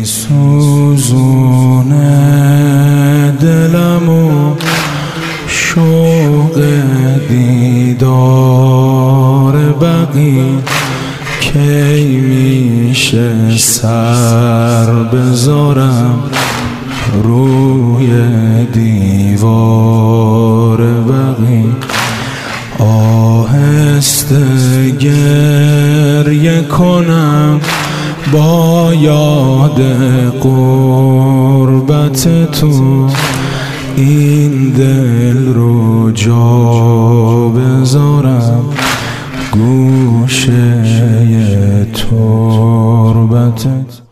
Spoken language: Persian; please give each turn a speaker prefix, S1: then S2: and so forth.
S1: میسوزونه دلمو شوق دیدار بقی، کی میشه سر بذارم روی دیوار بقی. آهسته گریه کنم با یاد غربت تو، این دل رو جا بذارم گوشه تربتت.